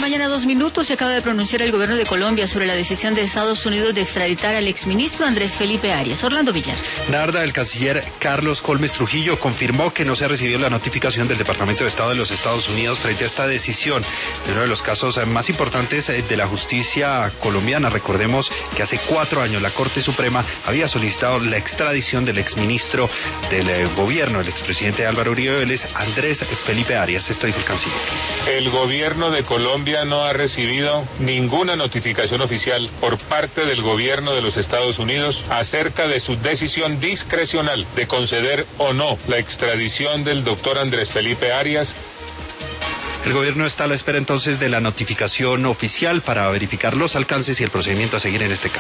mañana, 2 minutos. Se acaba de pronunciar el gobierno de Colombia sobre la decisión de Estados Unidos de extraditar al exministro Andrés Felipe Arias. Orlando Villar. Narda, el canciller Carlos Colmes Trujillo confirmó que no se ha recibido la notificación del Departamento de Estado de los Estados Unidos frente a esta decisión de uno de los casos más importantes de la justicia colombiana. Recordemos que hace 4 años la Corte Suprema había solicitado la extradición del exministro del gobierno, el expresidente Álvaro Uribe Vélez, Andrés Felipe Arias. Esto dijo el canciller. El gobierno de Colombia no ha recibido ninguna notificación oficial por parte del gobierno de los Estados Unidos acerca de su decisión discrecional de conceder o no la extradición del doctor Andrés Felipe Arias. El gobierno está a la espera entonces de la notificación oficial para verificar los alcances y el procedimiento a seguir en este caso.